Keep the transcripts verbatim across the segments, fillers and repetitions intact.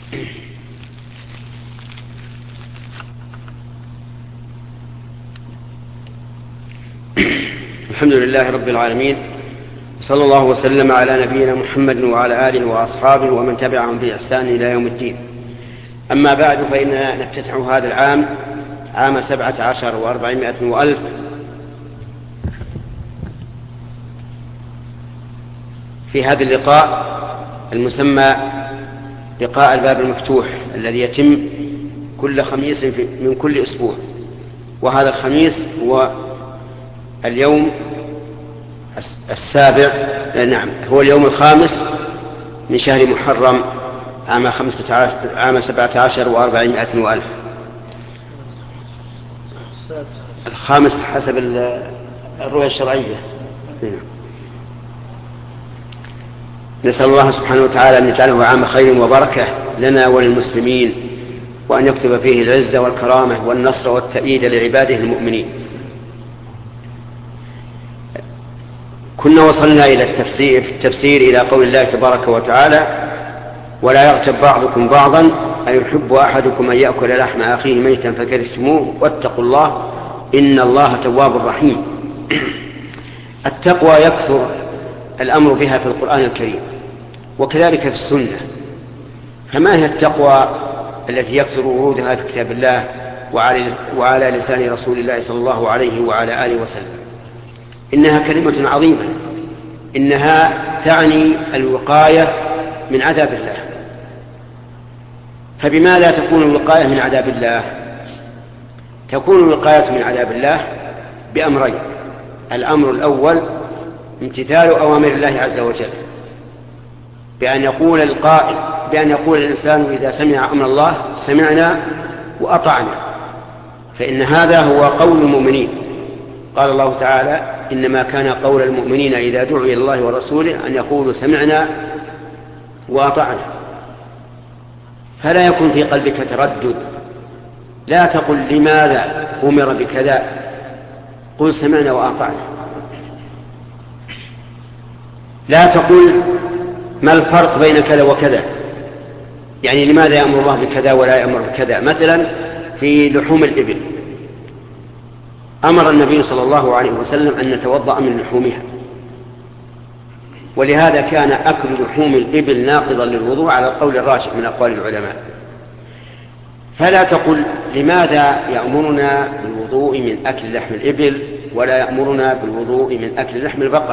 الحمد لله رب العالمين، صلى الله وسلم على نبينا محمد وعلى آله وأصحابه ومن تبعهم بإحسان إلى يوم الدين. أما بعد، فإننا نفتتح هذا العام عام سبعة عشر وأربعمائة وألف في هذا اللقاء المسمى لقاء الباب المفتوح، الذي يتم كل خميس من كل أسبوع. وهذا الخميس هو اليوم السابع، نعم هو اليوم الخامس من شهر محرم عام خمسة عشر عام سبعة عشر وأربعمائة وألف، الخامس حسب الرؤية الشرعية. نسأل الله سبحانه وتعالى أن يجعله عام خير وبركة لنا وللمسلمين، وأن يكتب فيه العزة والكرامة والنصر والتأييد لعباده المؤمنين. كنا وصلنا إلى التفسير في التفسير إلى قول الله تبارك وتعالى: ولا يغتب بعضكم بعضا أيحب أحدكم أن يأكل لحم أخيه ميتا فكرهتموه واتقوا الله إن الله تواب رحيم. التقوى يكثر الأمر بها في القرآن الكريم، وكذلك في السنة. فما هي التقوى التي يكثر ورودها في كتاب الله وعلى لسان رسول الله صلى الله عليه وعلى آله وسلم؟ إنها كلمة عظيمة، إنها تعني الوقاية من عذاب الله. فبما لا تكون الوقاية من عذاب الله؟ تكون الوقاية من عذاب الله بأمرين: الأمر الأول امتثال أوامر الله عز وجل، بأن يقول القائل بأن يقول الإنسان إذا سمع أمر الله سمعنا وأطعنا، فإن هذا هو قول المؤمنين. قال الله تعالى: إنما كان قول المؤمنين إذا دعوا إلى الله ورسوله أن يقولوا سمعنا وأطعنا. فلا يكون في قلبك تردد، لا تقل لماذا أمر بكذا، قل سمعنا وأطعنا. لا تقل ما الفرق بين كذا وكذا، يعني لماذا يأمر الله بكذا ولا يأمر بكذا. مثلا في لحوم الإبل أمر النبي صلى الله عليه وسلم أن نتوضأ من لحومها، ولهذا كان أكل لحوم الإبل ناقضا للوضوء على القول الراجح من أقوال العلماء. فلا تقل لماذا يأمرنا بالوضوء من أكل لحم الإبل ولا يأمرنا بالوضوء من أكل لحم البقر،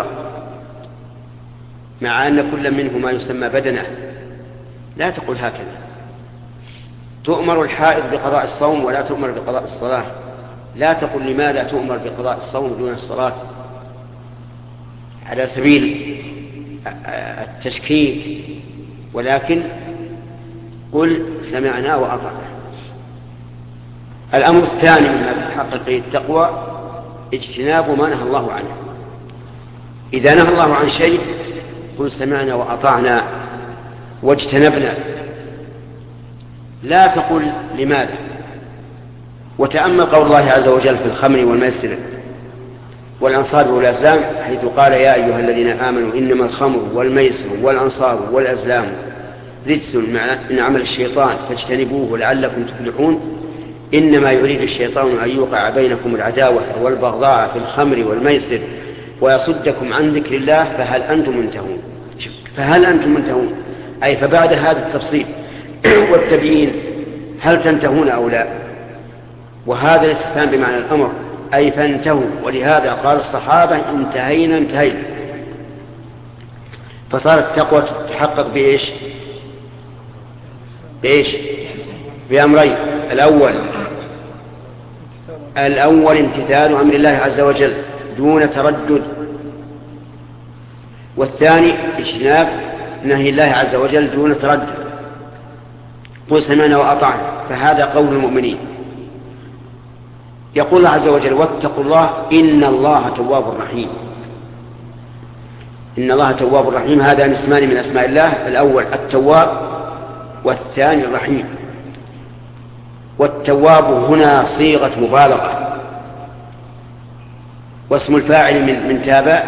مع أن كل منهما يسمى بدنه. لا تقل هكذا. تؤمر الحائض بقضاء الصوم ولا تؤمر بقضاء الصلاة. لا تقل لماذا تؤمر بقضاء الصوم دون الصلاة على سبيل التشكيك، ولكن قل سمعنا وأطعنا. الأمر الثاني مما تتحقق به التقوى اجتناب ما نهى الله عنه. إذا نهى الله عن شيء قل سمعنا وأطعنا واجتنبنا، لا تقل لماذا. وتأمل قول الله عز وجل في الخمر والميسر والأنصاب والأزلام، حيث قال: يا أيها الذين آمنوا إنما الخمر والميسر والأنصاب والأزلام رجس من عمل الشيطان فاجتنبوه لعلكم تفلحون إنما يريد الشيطان أن يوقع بينكم العداوة والبغضاء في الخمر والميسر ويصدكم عن ذكر الله فهل أنتم منتهون. فهل أنتم منتهون أي فبعد هذا التفصيل والتبيين هل تنتهون أو لا؟ وهذا الاستفهام بمعنى الأمر، أي فانتهوا. ولهذا قال الصحابة: انتهينا انتهينا. فصارت التقوى تتحقق بإيش؟ بإيش؟ بأمرين: الأول الأول امتثال أمر الله عز وجل دون تردد، والثاني اجتناب نهي الله عز وجل دون تردد. قل سمعنا وأطعنا، فهذا قول المؤمنين. يقول الله عز وجل: واتقوا الله إن الله تواب رحيم. إن الله تواب رحيم، هذا اسمان من أسماء الله: الأول التواب والثاني الرحيم. والتواب هنا صيغة مبالغة، واسم الفاعل من, من تاب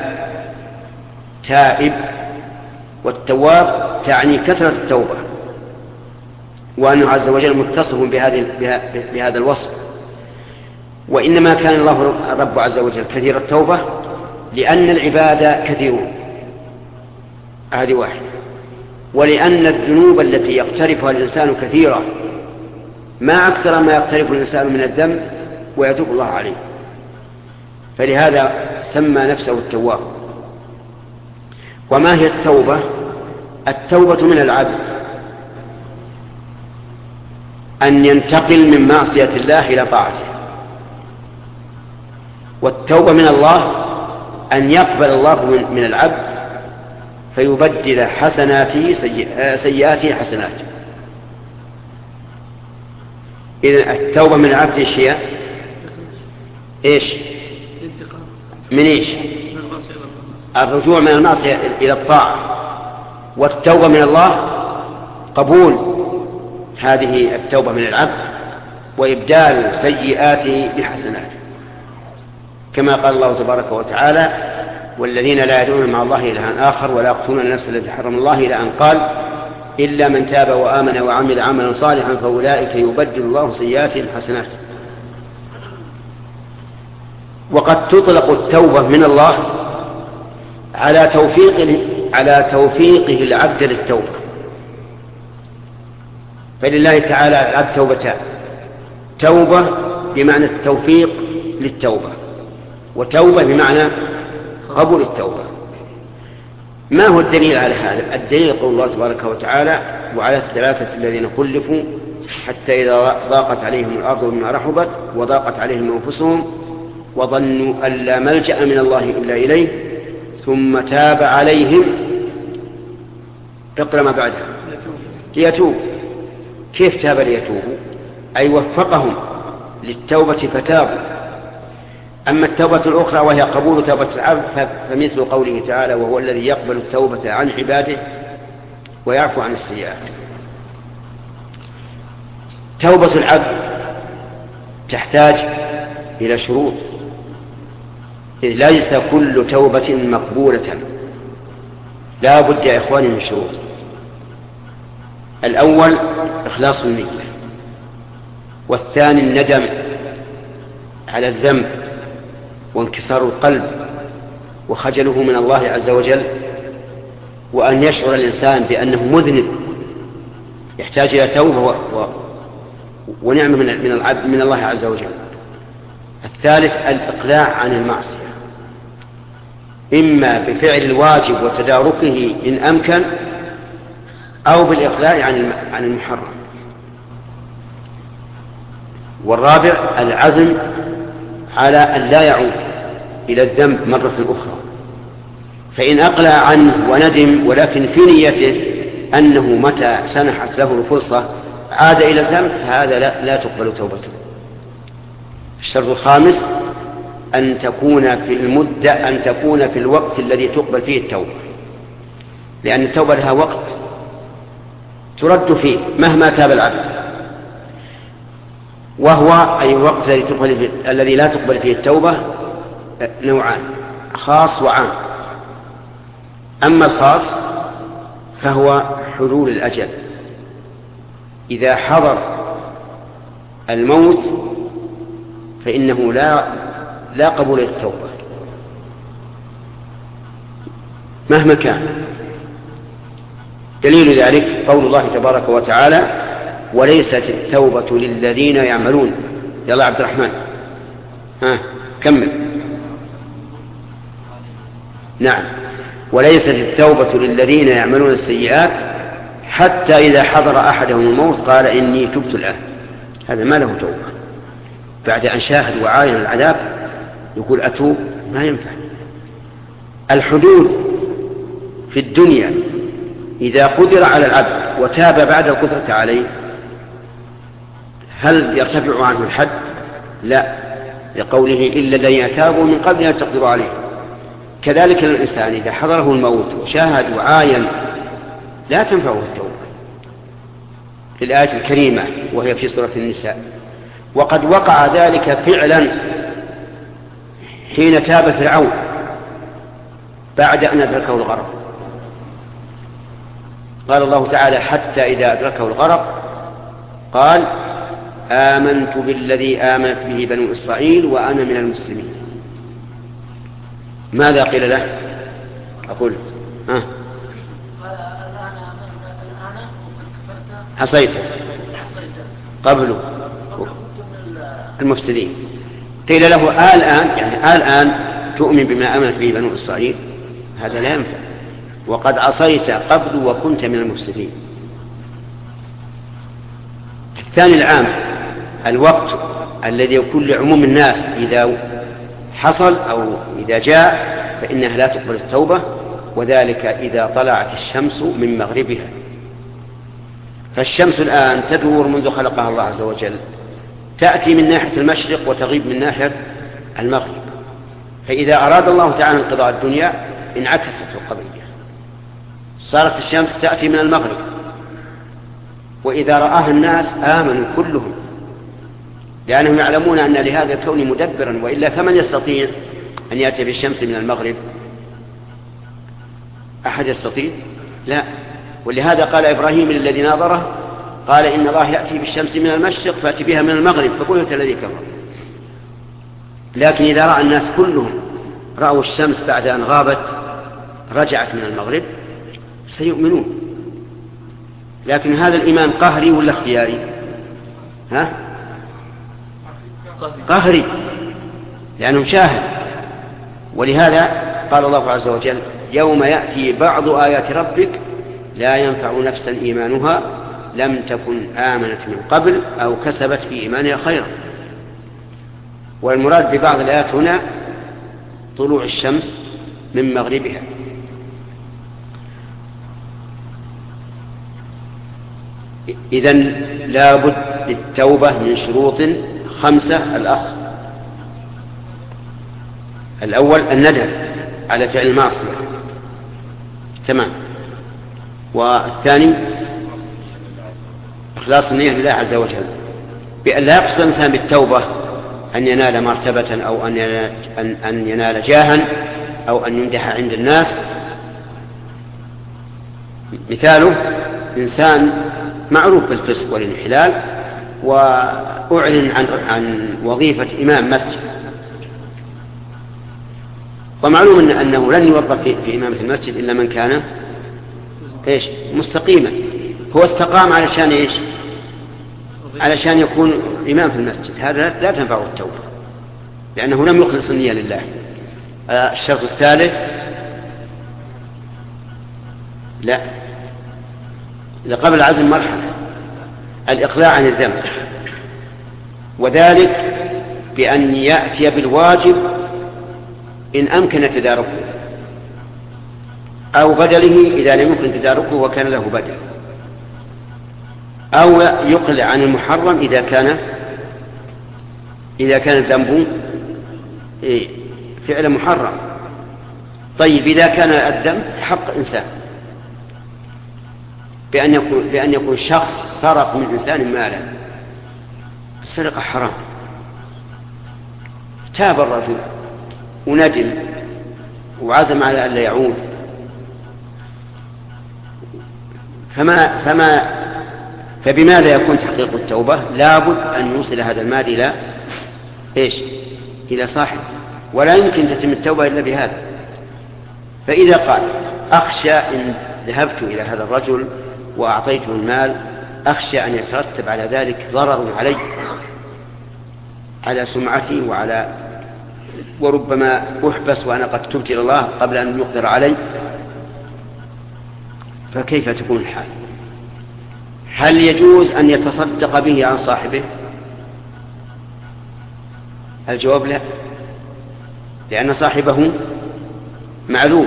تائب، والتواب تعني كثرة التوبة. وأنه عز وجل متصف بهذا الوصف. وإنما كان الله رب عز وجل كثير التوبة لأن العباد كثيرون، هذه واحدة، ولأن الذنوب التي يقترفها الإنسان كثيرة، ما أكثر ما يقترف الإنسان من الذنب ويتوب الله عليه، فلهذا سمى نفسه التواب. وما هي التوبة؟ التوبة من العبد أن ينتقل من معصية الله إلى طاعته، والتوبة من الله أن يقبل الله من العبد فيبدل حسناته سيئاته حسنات. إذن التوبة من العبد إيش هي؟ إيش؟ من إيش؟ الرجوع من المعصية إلى الطاعة. والتوبة من الله قبول هذه التوبة من العبد وإبدال سيئاته بحسنات، كما قال الله تبارك وتعالى: والذين لا يدعون مع الله إلها آخر ولا يقتلون النفس التي حرم الله، إلى أن قال: إلا من تاب وآمن وعمل عملا صالحا فأولئك يبدل الله سيئاتهم حسنات. وقد تطلق التوبة من الله على توفيق على توفيقه العبد للتوبة، فلله تعالى العبد توبتان: توبة بمعنى التوفيق للتوبة، وتوبة بمعنى قبول التوبة. ما هو الدليل على هذا؟ الدليل قول الله تبارك وتعالى: وعلى الثلاثة الذين خلفوا حتى إذا ضاقت عليهم الأرض بما رحبت وضاقت عليهم أنفسهم وظنوا أن لا ملجأ من الله إلا إليه ثم تاب عليهم. اقرأ ما بعدها: ليتوب. كيف تاب ليتوبوا؟ أي وفقهم للتوبة فتابوا. أما التوبة الأخرى وهي قبول توبة العبد فمثل قوله تعالى: وهو الذي يقبل التوبة عن عباده ويعفو عن السيئات. توبة العبد تحتاج إلى شروط، إذ ليس كل توبة مقبولة، لا بد يا إخواني من شروط. الأول إخلاص النية، والثاني الندم على الذنب وانكسار القلب وخجله من الله عز وجل، وأن يشعر الإنسان بأنه مذنب يحتاج إلى توبة و... و... ونعمة من من العبد من الله عز وجل. الثالث الإقلاع عن المعصية، إما بفعل الواجب وتداركه إن أمكن، أو بالإقلاع عن عن المحرم. والرابع العزم على أن لا يعود إلى الذنب مرة أخرى، فإن أقلع عنه وندم ولكن في نيته أنه متى سنحت له الفرصة عاد إلى الذنب فهذا لا, لا تقبل توبته. الشرط الخامس أن تكون في المدة أن تكون في الوقت الذي تقبل فيه التوبة، لأن التوبة لها وقت ترد فيه مهما تاب العبد، وهو أي وقت الذي, تقبل فيه الذي لا تقبل فيه التوبة نوعان: خاص وعام. أما الخاص فهو حلول الأجل، إذا حضر الموت فإنه لا لا قبول للتوبة مهما كان. دليل ذلك قول الله تبارك وتعالى: وليست التوبة للذين يعملون. يلا عبد الرحمن ها كمل. نعم، وليست التوبة للذين يعملون السيئات حتى إذا حضر أحدهم الموت قال إني تبت الآن. هذا ما له توبة، بعد أن شاهد وعاين العذاب يقول أتوب، ما ينفع. الحدود في الدنيا إذا قدر على العبد وتاب بعد القدرة عليه هل يرتفع عنه الحد؟ لا، لقوله إلا الذين تابوا من قبل أن تقدروا عليه. كذلك الإنسان إذا حضره الموت وشاهد وعاين لا تنفعه التوبة، في الآية الكريمة وهي في سورة النساء. وقد وقع ذلك فعلا حين تاب فرعون بعد أن أدركه الغرق. قال الله تعالى: حتى إذا أدركه الغرق قال آمنت بالذي آمنت به بنو إسرائيل وأنا من المسلمين. ماذا قيل له؟ أقول ها عصيت قبل المفسدين. قيل له آه الآن يعني آه الآن تؤمن بما آمنت به بنو إسرائيل؟ هذا لا ينفع، وقد عصيت قبل وكنت من المفسدين. الثاني العام الوقت الذي يكون لعموم الناس إذا حصل أو إذا جاء فإنها لا تقبل التوبة، وذلك إذا طلعت الشمس من مغربها. فالشمس الآن تدور منذ خلقها الله عز وجل، تأتي من ناحية المشرق وتغيب من ناحية المغرب، فإذا أراد الله تعالى انقضاء الدنيا انعكست القضية، صارت الشمس تأتي من المغرب، وإذا رآها الناس آمنوا كلهم، لأنهم يعلمون أن لهذا الكون مدبرا، وإلا فمن يستطيع أن يأتي بالشمس من المغرب؟ أحد يستطيع؟ لا. ولهذا قال إبراهيم للذي ناظره قال إن الله يأتي بالشمس من المشرق فأتي بها من المغرب فبهت الذي كفر. لكن إذا رأى الناس كلهم رأوا الشمس بعد أن غابت رجعت من المغرب سيؤمنون. لكن هذا الإيمان قهري ولا اختياري؟ ها؟ قهري، لأنه شاهد. ولهذا قال الله عز وجل يوم يأتي بعض آيات ربك لا ينفع نفسا إيمانها لم تكن آمنت من قبل أو كسبت في إيمانها خيرا. والمراد ببعض الآيات هنا طلوع الشمس من مغربها. إذن لا بد للتوبة من شروط خمسة. الأخ الأول الندم على فعل المعصية، تمام. والثاني إخلاص النية لله عز وجل، بأن لا يقصد الإنسان بالتوبة أن ينال مرتبة أو أن ينال, أن ينال جاها أو أن يمدح عند الناس. مثاله إنسان معروف بالفسق والانحلال وأعلن عن, عن وظيفة إمام مسجد، ومعلوم إن أنه لن يوظف في, في إمامة المسجد إلا من كان إيش مستقيما. هو استقام علشان إيش؟ علشان يكون إمام في المسجد. هذا لا تنفعه التوبة لأنه لم يخلص النية لله. الشرط الثالث لا إذا قبل عزم مرحلة الإقلاع عن الذنب، وذلك بأن يأتي بالواجب إن أمكن تداركه أو بدله إذا لم يمكن تداركه وكان له بدل، أو يقلع عن المحرم إذا كان إذا كان الذنب فعل محرم. طيب إذا كان الذنب حق إنسان بأن يكون, بأن يكون شخص سرق من إنسان مالا، السرقة حرام، تاب الرجل وندم وعزم على أن لا يعود، فما فما فبماذا يكون تحقيق التوبة؟ لابد أن يوصل هذا المال إلى إيش؟ إلى صاحب، ولا يمكن تتم التوبة إلا بهذا. فإذا قال أخشى إن ذهبت إلى هذا الرجل وأعطيته المال أخشى أن يترتب على ذلك ضرر علي على سمعتي وعلى وربما أحبس وأنا قد تبت إلى الله قبل أن يقدر علي، فكيف تكون الحال؟ هل يجوز أن يتصدق به عن صاحبه؟ الجواب لا، لأن صاحبه معلوم.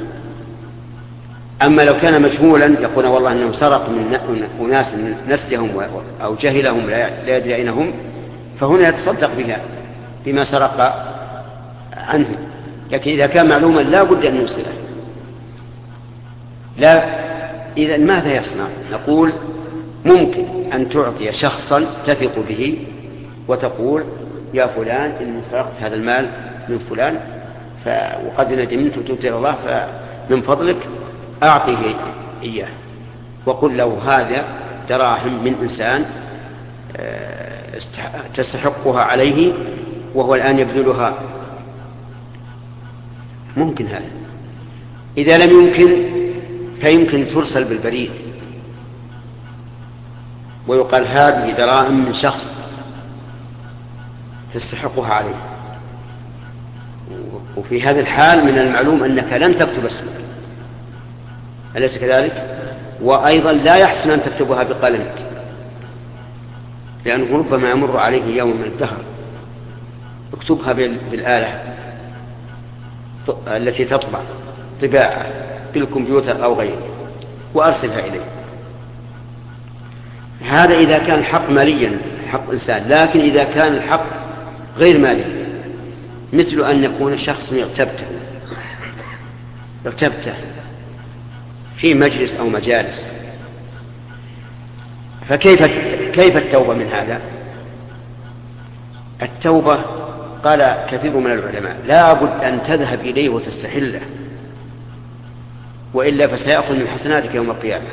أما لو كان مجهولا يقول والله أنه سرق من أناس نسيهم أو جهلهم لا يدري أين هم، فهنا يتصدق بها بما سرق عنه. لكن إذا كان معلوما لا بد أن يوصله. لا، إذا ماذا يصنع؟ نقول ممكن أن تعطي شخصا تثق به وتقول يا فلان إن سرقت هذا المال من فلان ف... وقد ندمت وتبت إلى الله فمن فضلك أعطيه إياه، وقل له هذا دراهم من إنسان تستحقها عليه وهو الآن يبذلها؟ ممكن هذا. إذا لم يمكن فيمكن ترسل بالبريد ويقال هذه دراهم من شخص تستحقها عليه، وفي هذا الحال من المعلوم أنك لن تكتب اسمك، أليس كذلك؟ وأيضا لا يحسن أن تكتبها بقلمك، لأنه ربما يمر عليه يوم من الدهر. اكتبها بالآلة التي تطبع طباعة بالكمبيوتر أو غيره وأرسلها إليه. هذا إذا كان الحق ماليا حق إنسان. لكن إذا كان الحق غير مالي، مثل أن يكون شخص يغتبته يغتبته في مجلس أو مجالس، فكيف كيف التوبة من هذا؟ التوبة قال كثير من العلماء لا بد أن تذهب إليه وتستحله، وإلا فسيأخذ من حسناتك يوم القيامة.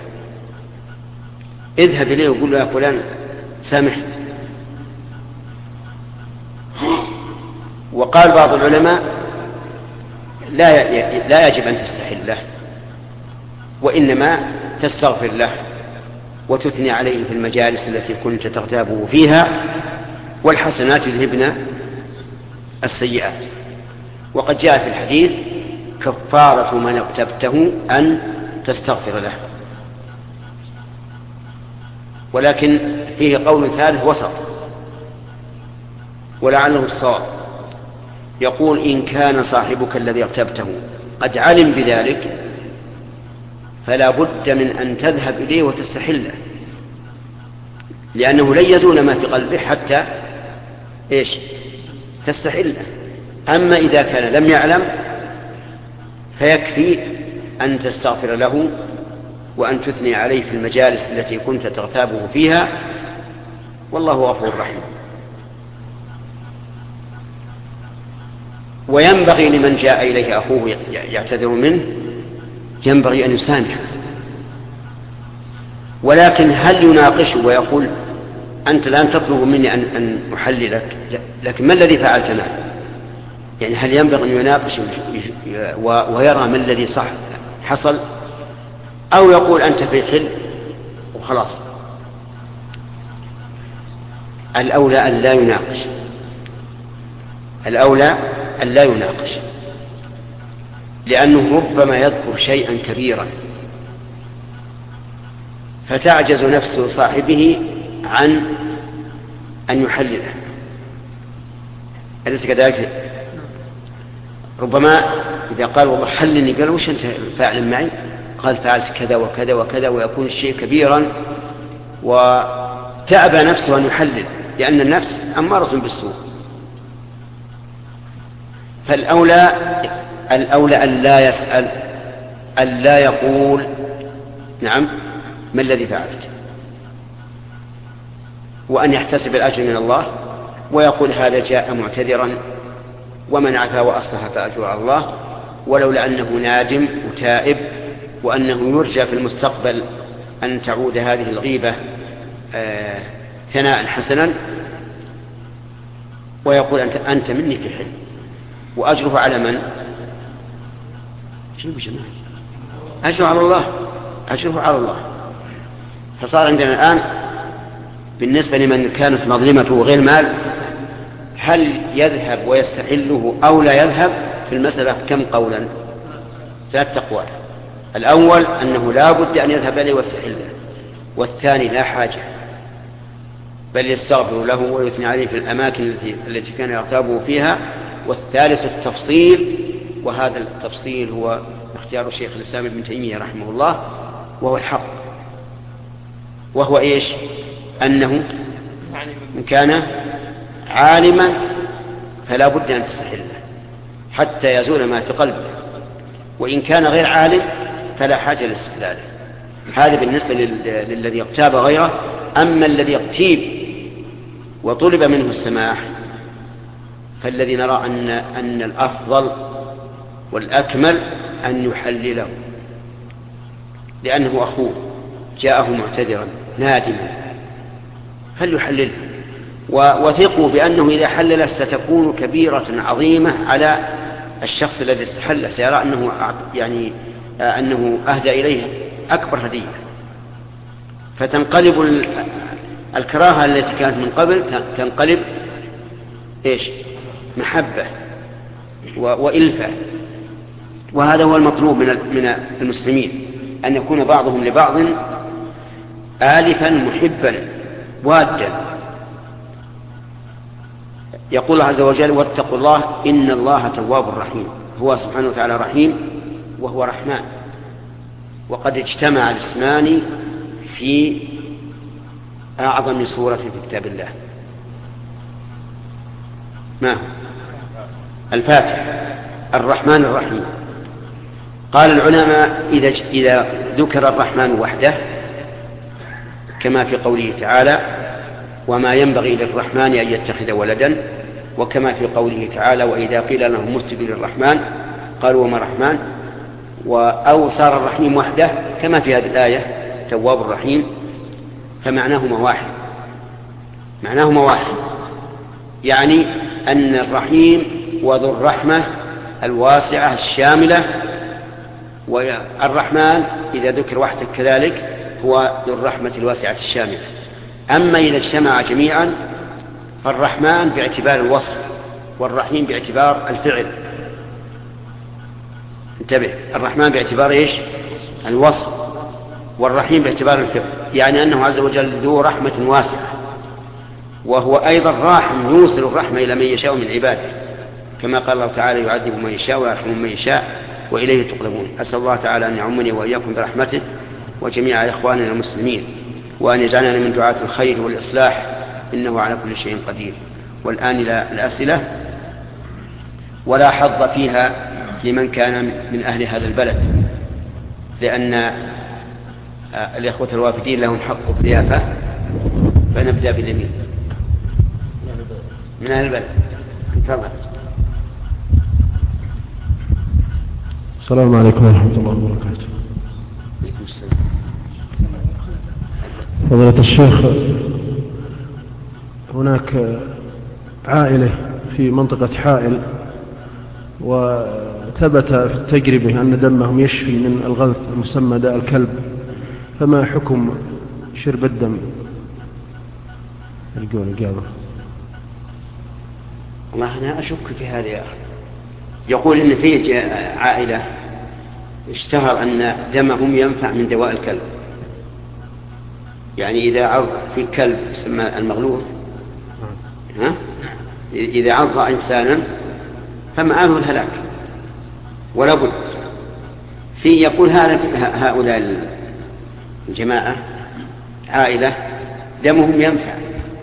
اذهب إليه وقل له يا فلان سامح. وقال بعض العلماء لا لا يجب أن تستحله، وإنما تستغفر له وتثني عليه في المجالس التي كنت تغتابه فيها، والحسنات يذهبن السيئات. وقد جاء في الحديث كفارة من اغتبته أن تستغفر له. ولكن فيه قول ثالث وسط ولعله الصواب، يقول إن كان صاحبك الذي اغتبته قد علم بذلك فلا بد من أن تذهب إليه وتستحله، لأنه لن يزول ما في قلبه حتى إيش تستحله. أما إذا كان لم يعلم فيكفي أن تستغفر له وأن تثني عليه في المجالس التي كنت تغتابه فيها، والله غفور رحيم. وينبغي لمن جاء إليه أخوه يعتذر منه ينبغي أن يسامحه، ولكن هل يناقشه ويقول أنت الآن تطلب مني أن, أن أحللك، لكن ما الذي فعلت معي؟ يعني هل ينبغي أن يناقش ويرى ما الذي صح حصل، أو يقول أنت في حل وخلاص؟ الأولى أن لا يناقش، الأولى أن لا يناقش، لأنه ربما يذكر شيئا كبيرا فتعجز نفس صاحبه عن أن يحلله، أليس كذلك؟ ربما إذا قال والله حلني، قال وش أنت فاعل معي؟ قال فعلت كذا وكذا وكذا، ويكون الشيء كبيرا وتأبى نفسه أن يحلل، لأن النفس أمارة بالسوء. فالأولى الأولى أن لا يسأل، أن لا يقول نعم ما الذي فعلت، وأن يحتسب الأجر من الله ويقول هذا جاء معتذرا ومن عفا وأصلح فأجر على الله، ولولا أنه نادم وتائب وأنه يرجى في المستقبل أن تعود هذه الغيبة آه ثناء حسنا، ويقول أنت, أنت مني في حل، وأجره على من؟ شنو بجماعة؟ أجره على الله، أجره على الله. فصار عندنا الآن بالنسبة لمن كانت مظلمته غير مال، هل يذهب ويستحله أو لا يذهب؟ في المسألة كم قولا؟ ثلاث أقوال. الأول أنه لا بد أن يذهب إليه ويستحله، والثاني لا حاجة بل يستغفر له ويثني عليه في الأماكن التي, التي كان يغتابه فيها، والثالث التفصيل، وهذا التفصيل هو اختيار الشيخ الإسلام ابن تيمية رحمه الله، وهو الحق، وهو إيش؟ أنه إن كان عالما فلا بد أن تستحله حتى يزول ما في قلبه، وإن كان غير عالم فلا حاجة لاستحلاله. هذا بالنسبة للذي اغتاب غيره. أما الذي اغتيب وطلب منه السماح فالذي نرى أن, أن الأفضل والأكمل أن يحلله، لأنه أخوه جاءه معتذرا نادما فليحللها، وثقوا بأنه إذا حلل ستكون كبيرة عظيمة على الشخص الذي استحل، سيرى أنه يعني أنه أهدى إليه أكبر هدية، فتنقلب الكراهة التي كانت من قبل تنقلب إيش؟ محبة وإلفة. وهذا هو المطلوب من المسلمين، أن يكون بعضهم لبعض آلفا محبا وادا. يقول الله عز وجل: واتقوا الله إن الله تواب رحيم. هو سبحانه وتعالى رحيم وهو رحمن، وقد اجتمع الاسمان في أعظم سورة في كتاب الله. ما الفاتحة الرحمن الرحيم. قال العلماء: إذا إذا ذكر الرحمن وحده كما في قوله تعالى: وما ينبغي للرحمن أن يتخذ ولدا، وكما في قوله تعالى: وإذا قيل لهم اسجدوا للرحمن قالوا وما الرحمن، أو صار الرحيم وحده كما في هذه الآية تواب الرحيم، فمعناهما واحد. معناهما واحد يعني أن الرحيم وذو الرحمة الواسعة الشاملة، والرحمن إذا ذكر وحده كذلك هو ذو الرحمة الواسعة الشاملة. أما إذا اجتمع جميعا فالرحمن باعتبار الوصف والرحيم باعتبار الفعل. انتبه، الرحمن باعتبار إيش؟ الوصف، والرحيم باعتبار الفعل، يعني أنه عز وجل ذو رحمة واسعة، وهو أيضا راحم يوصل الرحمة إلى من يشاء من عباده، كما قال الله تعالى: يعذب من يشاء ويرحم من يشاء وإليه تقلبون. أسأل الله تعالى أن يعمني وإياكم برحمته وجميع إخواننا المسلمين، وأن يجعلنا من دعاة الخير والإصلاح، إنه على كل شيء قدير. والآن إلى الأسئلة، ولا حظ فيها لمن كان من أهل هذا البلد، لأن الإخوة الوافدين لهم حق الضيافة. فنبدأ باليمين من أهل البلد. تفضل. السلام عليكم ورحمة الله وبركاته. عليكم السلام. فضيلة الشيخ، هناك عائلة في منطقة حائل، وثبت في التجربة أن دمهم يشفي من الغث المسمى داء الكلب، فما حكم شرب الدم؟ القول إجابة. والله أنا أشك في هذا يا أخي. يقول إن فيه عائلة اشتهر أن دمهم ينفع من دواء الكلب، يعني إذا عض في كلب يسمى المغلوث، ها؟ إذا عض إنسانا فمآله الهلاك ولا بد. في يقول هذا هؤلاء الجماعة عائلة دمهم ينفع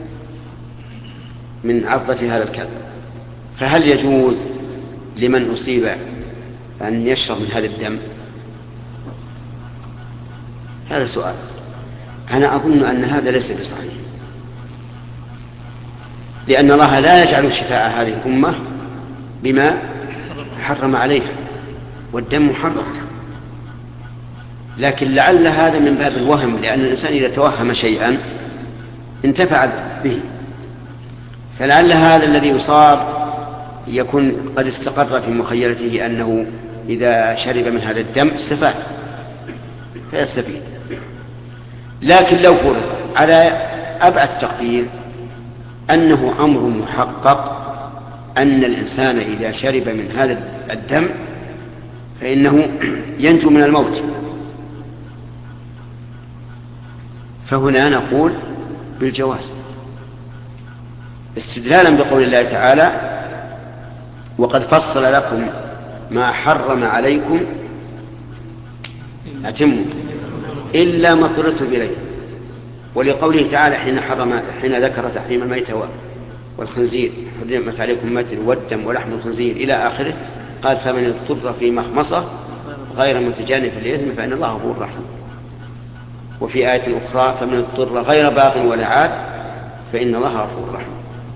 من عضة هذا الكلب، فهل يجوز لمن أصيب أن يشرب من هذا الدم؟ هذا سؤال. أنا أظن أن هذا ليس بصحيح، لأن الله لا يجعل شفاء هذه الأمة بما حرم عليها، والدم محرم. لكن لعل هذا من باب الوهم، لأن الإنسان إذا توهم شيئا انتفع به، فلعل هذا الذي يصاب يكون قد استقر في مخيلته أنه إذا شرب من هذا الدم استفاد فيستفيد. لكن لو فرض على أبعد تقدير أنه أمر محقق أن الإنسان إذا شرب من هذا الدم فإنه ينجو من الموت، فهنا نقول بالجواز، استدلالا بقول الله تعالى: وقد فصل لكم ما حرم عليكم أتموا إلا ما اضطررتم إليه. ولقوله تعالى حين حرم حين ذكر تحريم الميتة والخنزير: حرمت عليكم الميتة والدم ولحم الخنزير إلى آخره، قال: فمن اضطر في مخمصة غير متجانف للإثم فإن الله غفور رحيم. وفي آية أخرى: فمن اضطر غير باغ ولا عاد فإن الله غفور رحيم.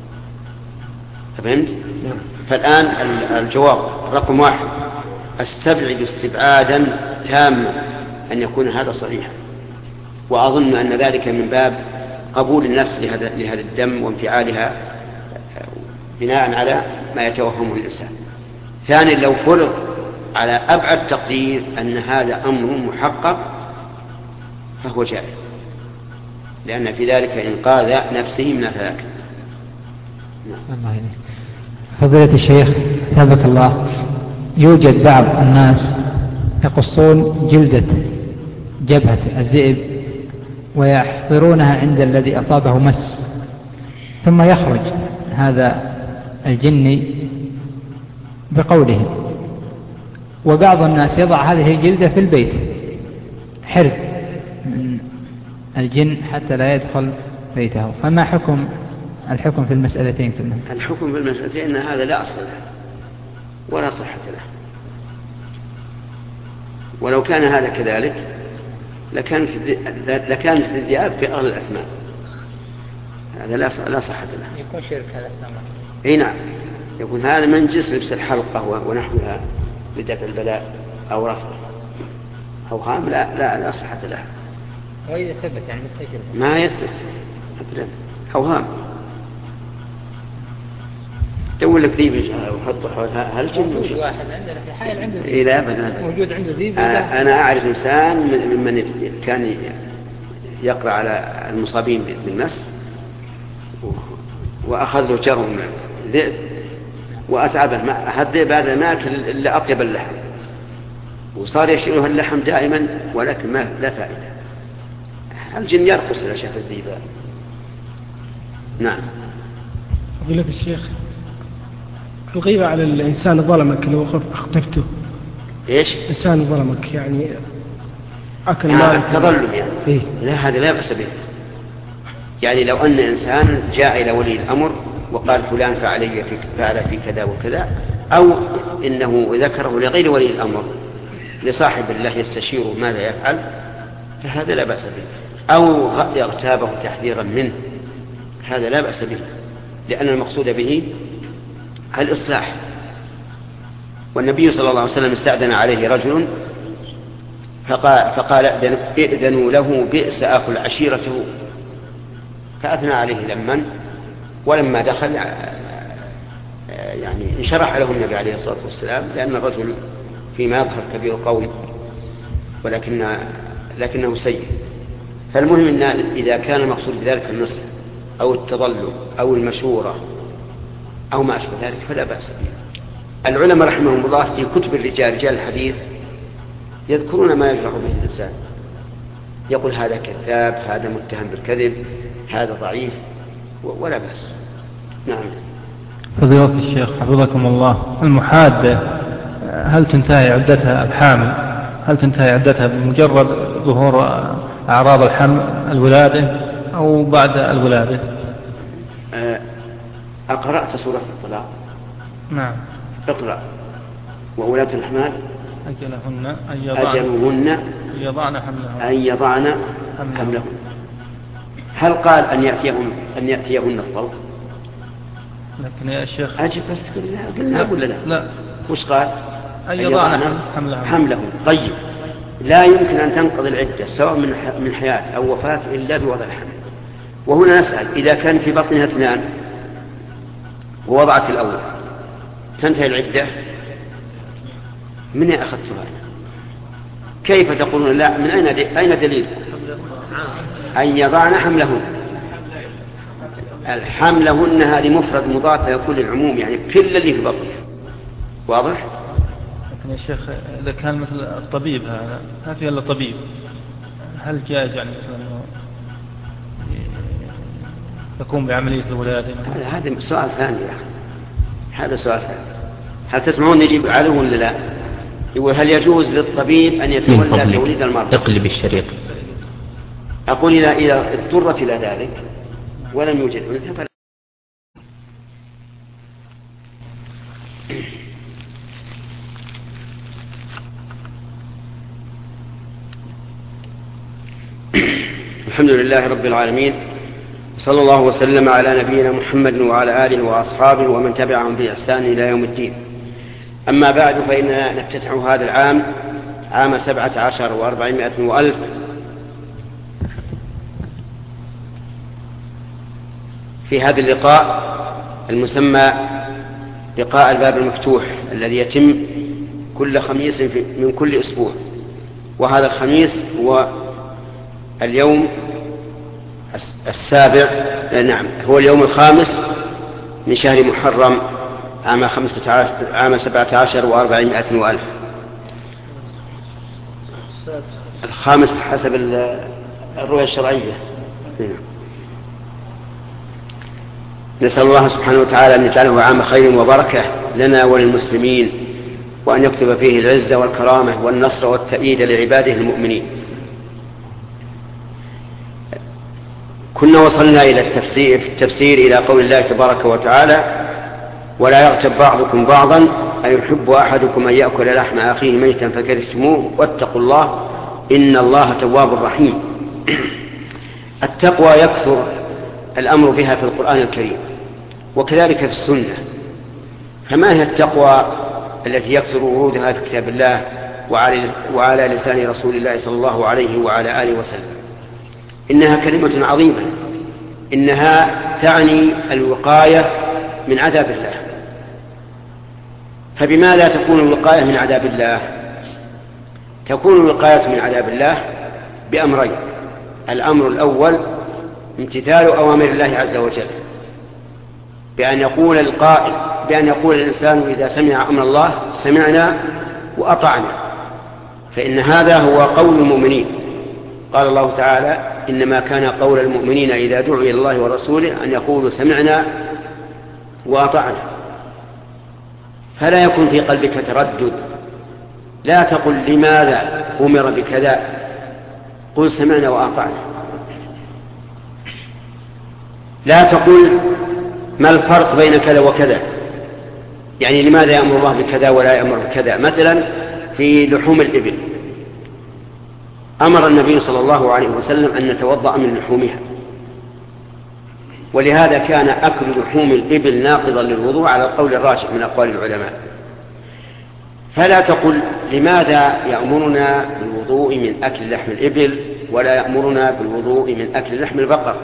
فهمت؟ فالآن الجواب رقم واحد: استبعد استبعادا تاما أن يكون هذا صحيحا، وأظن أن ذلك من باب قبول النفس لهذا لهذا الدم وانفعالها بناء على ما يتوهمه الإنسان. ثانيا لو فرض على أبعد تقدير أن هذا أمر محقق فهو جائز، لأن في ذلك إنقاذ نفسه من الهلاك. فضيلة الشيخ ثابت الله، يوجد بعض الناس يقصون جلدة جبهة الذئب ويحضرونها عند الذي أصابه مس، ثم يخرج هذا الجني بقولهم، وبعض الناس يضع هذه الجلدة في البيت حرز من الجن حتى لا يدخل بيته، فما حكم الحكم في المسألتين كلها؟ الحكم في المسألتين أن هذا لا أصل له ولا صحة له، ولو كان هذا كذلك لكانت لكانت الذئاب في أغلى الأثمان، هذا لا لا صحة له. يكون شرك هذا الثمن. أي نعم، يكون هذا من جنس لبس الحلقة ونحوها بدفع البلاء أو رفضه أو خام، لا لا لا صحة له. وإذا ثبت يعني بالتجربة ما يثبت أبدا، أوهام. تقول لك ذيب وحطه حولها، هل موجود واحد عندنا في حائل عنده ذيب؟ إيه لا أبدا، موجود عنده ذيب. أنا, أنا أعرف إنسان ممن كان يقرأ على المصابين بالمس وأخذ له جرم ذئب وأتعبه، هالذئب هذا ما أكل إلا أطيب اللحم، وصار يشيله اللحم دائما ولكن ما لا فائدة. الجن يرقص إذا شاف الذئب. نعم. فضيلة الشيخ، الغيبة على الإنسان ظلمك لو أخطفته. إيش؟ إنسان ظلمك يعني أكل يعني مالك. تظلم يعني. إيه؟ لا، هذا لا بأس به. يعني لو أن إنسان جاء إلى ولي الأمر وقال فلان فعل في فعل في كذا وكذا، أو إنه ذكره لغير ولي الأمر لصاحب الله يستشيره ماذا يفعل، فهذا لا بأس به. أو يغتابه تحذيرا منه، هذا لا بأس به، لأن المقصود به الإصلاح. والنبي صلى الله عليه وسلم استأذن عليه رجل فقال, فقال ائذنوا له بئس أخو عشيرته، فأثنى عليه لما، ولما دخل يعني انشرح له النبي عليه الصلاة والسلام، لأن الرجل فيما يظهر كبير قوي ولكن لكنه سيء. فالمهم أن إذا كان المقصود بذلك النصح أو التظلم أو المشورة أو ما أشبه ذلك فلا بأس به. العلماء رحمهم الله في كتب الرجال رجال الحديث يذكرون ما يجرح به الإنسان، يقول هذا كذاب، هذا متهم بالكذب، هذا ضعيف، ولا بأس. نعم. فضيلة الشيخ حفظكم الله، المحادة هل تنتهي عدتها الحامل هل تنتهي عدتها بمجرد ظهور أعراض الحمل الولادة أو بعد الولادة؟ أقرأت سورة الطلاق؟ نعم. اقرأ. وأولاة الأحمال أجلهن أجلهن أن يضعن حملهن أن يضعن حملهن. هل قال أن يأتيهن أن يأتيهن الطلق؟ لكن يا شيخ أجل بس قلنا ولا لا؟ لا. وش قال؟ أن يضعن حملهن. حملهن. طيب، لا يمكن أن تنقضي العدة سواء من من حياة أو وفاة إلا بوضع الحمل. وهنا نسأل، إذا كان في بطنها اثنان ووضعت الأول تنتهي العدة؟ من أخذتها؟ كيف تقولون لا؟ من أين أين دليل؟ أن يضعن حملهن. الحملهن هذه مفرد مضاف يكون للعموم، يعني كل اللي في بطنها. واضح؟ لكن يا شيخ إذا كان مثل الطبيب هذا ما في إلا طبيب، هل جائز يعني مثلا يقوم بعملية الولادة؟ هذا سؤال ثاني يا أخي، هذا سؤال ثاني. هل تسمعون نجيب عليه ولا لا؟ يقول هل يجوز للطبيب أن يتولى توليد المرضى؟ اقلب الشريط. أقول إذا إذا اضطرت إلى ذلك ولم يوجد أنثى فلا. الحمد لله رب العالمين، صلى الله وسلم على نبينا محمد وعلى آله وأصحابه ومن تبعهم بإحسان إلى يوم الدين. أما بعد، فإننا نفتتح هذا العام عام سبعة عشر وأربعمائة وألف في هذا اللقاء المسمى لقاء الباب المفتوح الذي يتم كل خميس من كل أسبوع، وهذا الخميس هو اليوم السابع، نعم هو اليوم الخامس من شهر محرم عام خمسة عشر عام سبعة عشر وأربعمائة وألف، الخامس حسب الرؤية الشرعية. نسأل الله سبحانه وتعالى أن يجعله عام خير وبركة لنا وللمسلمين، وأن يكتب فيه العزة والكرامة والنصر والتأييد لعباده المؤمنين. كنا وصلنا إلى التفسير, التفسير إلى قول الله تبارك وتعالى: ولا يغتب بعضكم بعضا أيحب أحدكم أن يأكل لحم أخيه ميتا فكرهتموه واتقوا الله إن الله تواب رحيم. التقوى يكثر الأمر بها في القرآن الكريم وكذلك في السنة. فما هي التقوى التي يكثر ورودها في كتاب الله وعلى لسان رسول الله صلى الله عليه وعلى آله وسلم؟ إنها كلمة عظيمة، إنها تعني الوقاية من عذاب الله. فبما لا تكون الوقاية من عذاب الله؟ تكون الوقاية من عذاب الله بأمرين: الأمر الأول امتثال أوامر الله عز وجل، بأن يقول القائل بأن يقول الإنسان إذا سمع أمر الله سمعنا وأطعنا، فإن هذا هو قول المؤمنين. قال الله تعالى: إنما كان قول المؤمنين إذا دعوا إلى الله ورسوله أن يقولوا سمعنا وأطعنا. فلا يكون في قلبك تردد، لا تقل لماذا أمر بكذا، قل سمعنا وأطعنا. لا تقل ما الفرق بين كذا وكذا، يعني لماذا يأمر الله بكذا ولا يأمر بكذا. مثلا في لحوم الإبل أمر النبي صلى الله عليه وسلم أن نتوضأ من لحومها، ولهذا كان أكل لحوم الإبل ناقضا للوضوء على القول الراجح من أقوال العلماء. فلا تقل لماذا يأمرنا بالوضوء من أكل لحم الإبل ولا يأمرنا بالوضوء من أكل لحم البقر،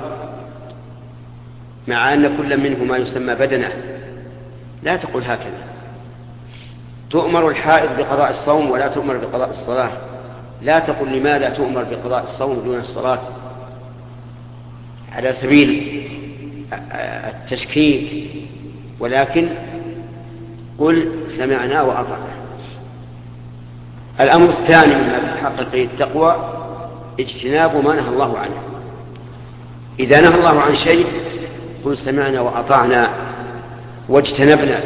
مع أن كل منهما يسمى بدنة. لا تقل هكذا. تؤمر الحائض بقضاء الصوم ولا تؤمر بقضاء الصلاة. لا تقل لماذا تؤمر بقضاء الصوم دون الصلاة على سبيل التشكيك، ولكن قل سمعنا وأطعنا. الأمر الثاني مما تحقق به التقوى اجتناب ما نهى الله عنه. إذا نهى الله عن شيء قل سمعنا وأطعنا واجتنبنا،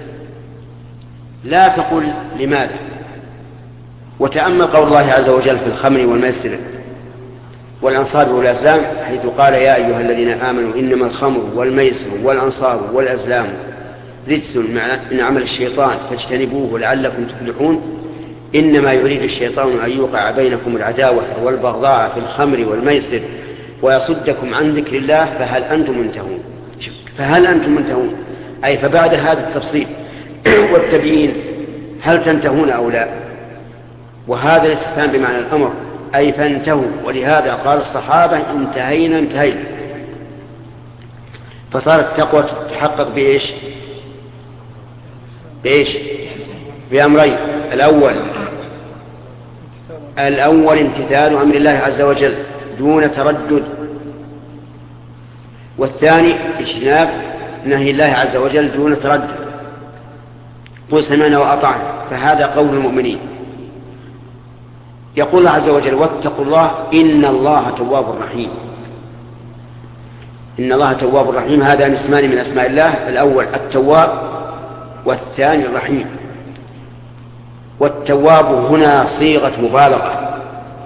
لا تقل لماذا. وتأمل قول الله عز وجل في الخمر والميسر والأنصاب والأزلام، حيث قال: يا أيها الذين آمنوا إنما الخمر والميسر والأنصاب والأزلام رجس من عمل الشيطان فاجتنبوه لعلكم تفلحون إنما يريد الشيطان أن يوقع بينكم العداوة والبغضاء في الخمر والميسر ويصدكم عن ذكر الله فهل أنتم منتهون. فهل أنتم منتهون أي فبعد هذا التفصيل والتبيين هل تنتهون أو لا؟ وهذا الاستفهام بمعنى الأمر أي فانتهوا، ولهذا قال الصحابة: انتهينا انتهينا. فصارت التقوى تتحقق بإيش؟ بإيش؟ بأمرين: الأول الأول امتثال أمر الله عز وجل دون تردد، والثاني اجتناب نهي الله عز وجل دون تردد. قل سمعنا وأطعنا، فهذا قول المؤمنين. يقول الله عز وجل: واتقوا الله إن الله تواب رحيم. إن الله تواب رحيم، هذا اسمان من أسماء الله: الأول التواب والثاني الرحيم. والتواب هنا صيغة مبالغة،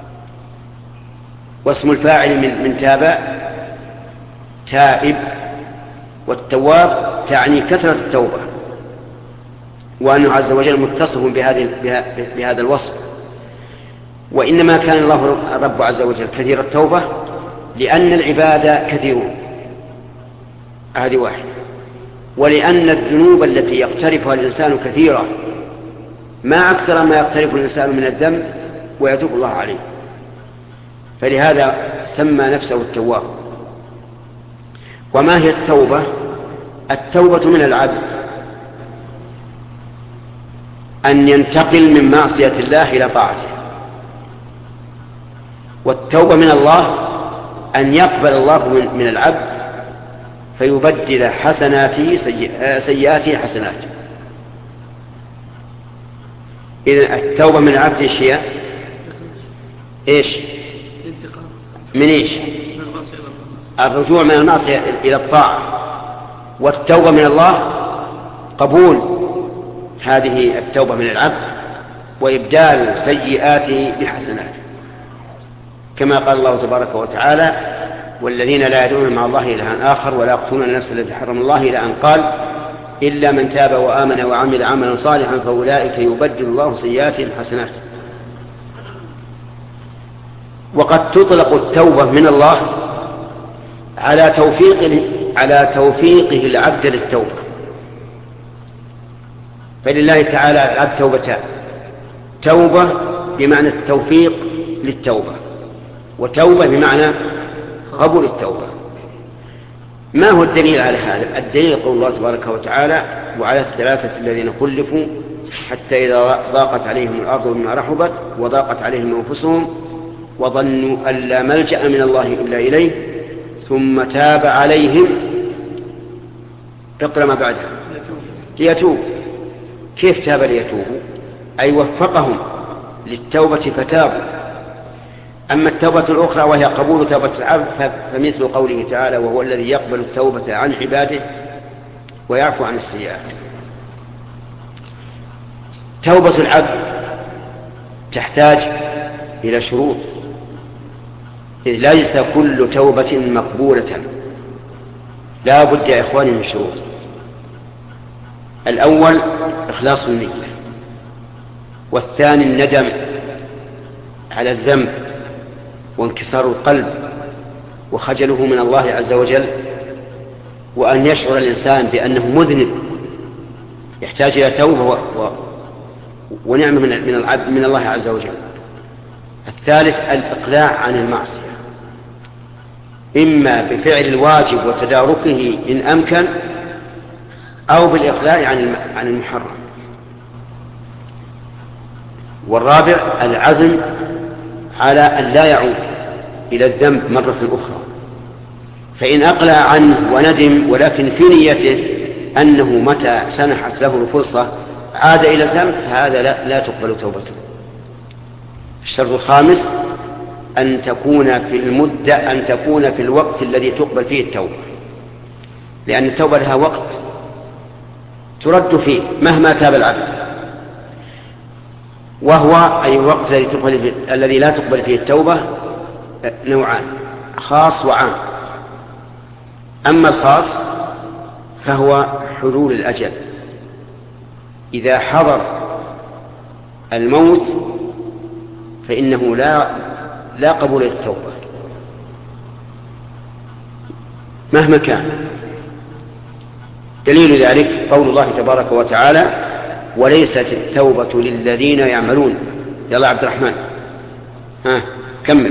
واسم الفاعل من, من تاب تائب، والتواب تعني كثرة التوبة، وأنه عز وجل متصف بهذه بهذا الوصف. وإنما كان الله رب عز وجل كثير التوبة لأن العباد كثيرون، هذه واحدة، ولأن الذنوب التي يقترفها الإنسان كثيرة، ما أكثر ما يقترف الإنسان من الذنب ويتوب الله عليه، فلهذا سمى نفسه التواب. وما هي التوبة؟ التوبة من العبد أن ينتقل من معصية الله إلى طاعته، والتوبة من الله أن يقبل الله من العبد فيبدل حسناته سيئاته حسنات. إذن التوبة من العبد الشيء إيش؟ من إيش؟ الرجوع من المعصية إلى الطاعة، والتوبة من الله قبول هذه التوبة من العبد وإبدال سيئاته بحسنات، كما قال الله تبارك وتعالى: والذين لا يدعون مع الله إلها آخر ولا يقتلون النفس التي حرم الله، إلى أن قال: إلا من تاب وآمن وعمل عملا صالحا فأولئك يبدل الله سيئاتهم حسنات. وقد تطلق التوبة من الله على توفيقه على توفيقه العبد للتوبة، فلله تعالى العبد توبتان: توبة بمعنى التوفيق للتوبة، وتوبة بمعنى قبول التوبة. ما هو الدليل على هذا؟ الدليل قول الله تبارك وتعالى: وعلى الثلاثة الذين خلفوا حتى إذا ضاقت عليهم الأرض بما رحبت وضاقت عليهم أنفسهم وظنوا أن لا ملجأ من الله إلا إليه ثم تاب عليهم. اقرأ ما بعدها: ليتوب. كيف تاب ليتوبوا؟ أي وفقهم للتوبة فتابوا. أما التوبة الأخرى وهي قبول توبة العبد فمثل قوله تعالى: وهو الذي يقبل التوبة عن عباده ويعفو عن السيئات. توبة العبد تحتاج إلى شروط، إذ ليس كل توبة مقبولة، لا بد يا إخواني من شروط. الأول إخلاص النية، والثاني الندم على الذنب وانكسار القلب وخجله من الله عز وجل، وأن يشعر الإنسان بأنه مذنب يحتاج إلى توبة و... و... ونعمة من من العبد من الله عز وجل. الثالث الإقلاع عن المعصية، إما بفعل الواجب وتداركه إن أمكن، أو بالإقلاع عن عن المحرم. والرابع العزم على أن لا يعود إلى الذنب مرة أخرى، فإن أقلع عنه وندم ولكن في نيته أنه متى سنحت له الفرصة عاد إلى الذنب فهذا لا, لا تقبل توبته. الشرط الخامس أن تكون في المدة أن تكون في الوقت الذي تقبل فيه التوبة، لأن التوبة لها وقت ترد فيه مهما تاب العبد، وهو أي الوقت الذي, تقبل فيه الذي لا تقبل فيه التوبة نوعان: خاص وعام. أما الخاص فهو حلول الأجل، إذا حضر الموت فإنه لا لا قبول التوبة مهما كان. دليل ذلك قول الله تبارك وتعالى: وليست التوبة للذين يعملون. يلا عبد الرحمن ها كمل.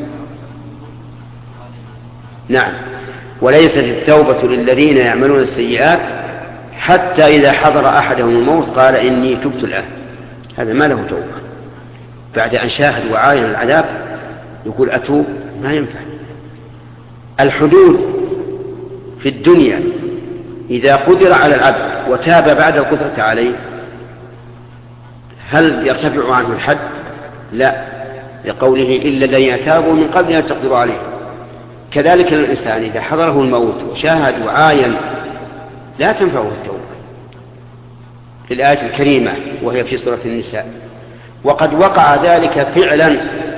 نعم، وليست التوبة للذين يعملون السيئات حتى إذا حضر أحدهم الموت قال إني تبت الآن. هذا ما له توبة بعد أن شاهد وعاين العذاب يقول أتوب، ما ينفع. الحدود في الدنيا إذا قدر على العبد وتاب بعد القدرة عليه هل يرتفع عنه الحد؟ لا، لقوله إلا الذين تابوا من قبل أن تقدروا عليه. كذلك الإنسان إذا حضره الموت وشاهد وعاين لا تنفعه التوبة، في الآية الكريمة وهي في سورة النساء. وقد وقع ذلك فعلا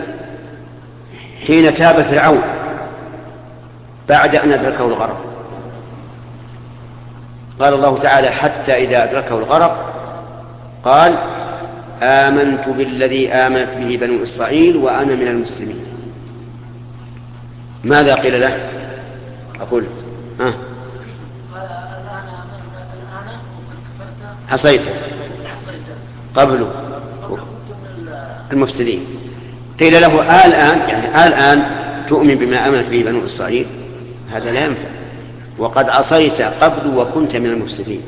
حين تاب فرعون بعد أن أدركه الغرق. قال الله تعالى: حتى إذا أدركه الغرق قال آمنت بالذي آمنت به بنو إسرائيل وأنا من المسلمين. ماذا قيل له؟ أقول ها حصيت قبل المفسدين. قيل له آل الآن، يعني آل الآن تؤمن بما آمنت به بنو إسرائيل؟ هذا لا ينفع. وقد عصيت قبل وكنت من المفسدين.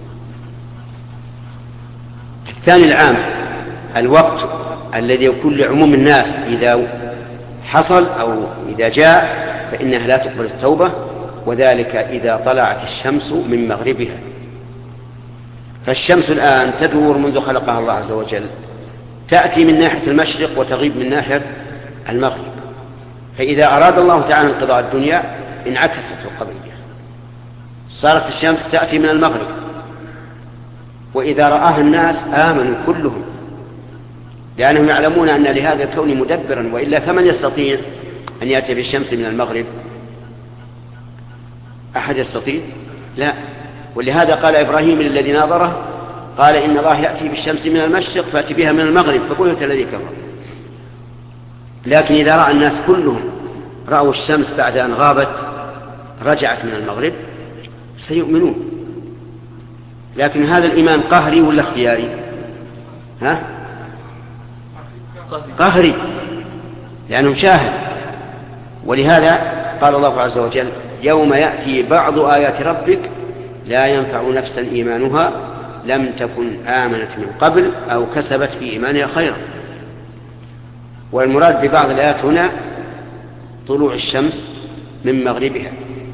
الثاني العام الوقت الذي يكون لعموم الناس إذا حصل أو إذا جاء فإنها لا تقبل التوبة، وذلك إذا طلعت الشمس من مغربها. فالشمس الآن تدور منذ خلقها الله عز وجل، تأتي من ناحية المشرق وتغيب من ناحية المغرب، فإذا أراد الله تعالى انقضاء الدنيا انعكست القضية، صارت الشمس تأتي من المغرب، وإذا رآها الناس آمنوا كلهم، لأنهم يعلمون أن لهذا الكون مدبرا، وإلا فمن يستطيع أن يأتي بالشمس من المغرب؟ أحد يستطيع؟ لا. ولهذا قال إبراهيم للذي ناظره قال إن الله يأتي بالشمس من المشرق فأتي بها من المغرب فبهت الذي كفر. لكن إذا رأى الناس كلهم رأوا الشمس بعد أن غابت رجعت من المغرب سيؤمنون. لكن هذا الإيمان قهري ولا اختياري؟ ها؟ قهري، لأنه شاهد. ولهذا قال الله عز وجل يوم يأتي بعض آيات ربك لا ينفع نفسا إيمانها لم تكن آمنت من قبل أو كسبت في إيمانها خيرا. والمراد ببعض الآيات هنا طلوع الشمس من مغربها.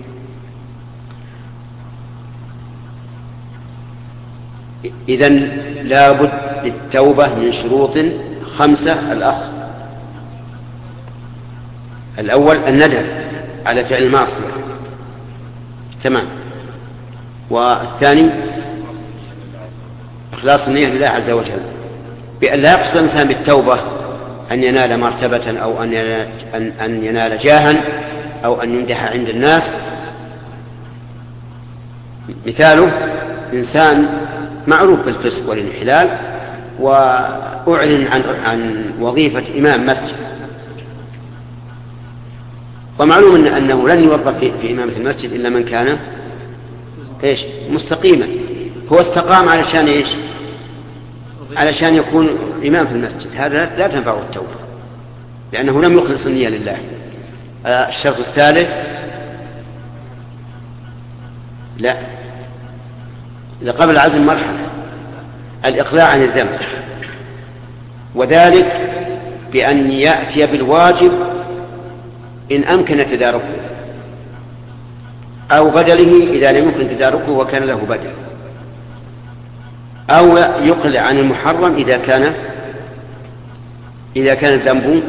إذن لا بد للتوبة من شروط خمسة. الأخ الأول الندم على فعل المعصية، تمام. والثاني إخلاص النية لله عز وجل، بأن لا يقصد الإنسان بالتوبة أن ينال مرتبة أو أن ينال, أن ينال جاها أو أن يمدح عند الناس. مثاله إنسان معروف بالفسق والانحلال وأعلن عن, عن وظيفة إمام مسجد، ومعلوم إن أنه لن يوظف في, في إمامة المسجد إلا من كان إيش مستقيما. هو استقام علشان إيش؟ علشان يكون إمام في المسجد. هذا لا تنفعه التوبة لأنه لم يخلص النية لله. آه الشرط الثالث لا إذا قبل عزم مرحلة الإقلاع عن الذنب، وذلك بأن يأتي بالواجب إن أمكن تداركه أو بدله إذا لم يمكن تداركه وكان له بدل، أو يقلع عن المحرم إذا كان إذا كان الذنب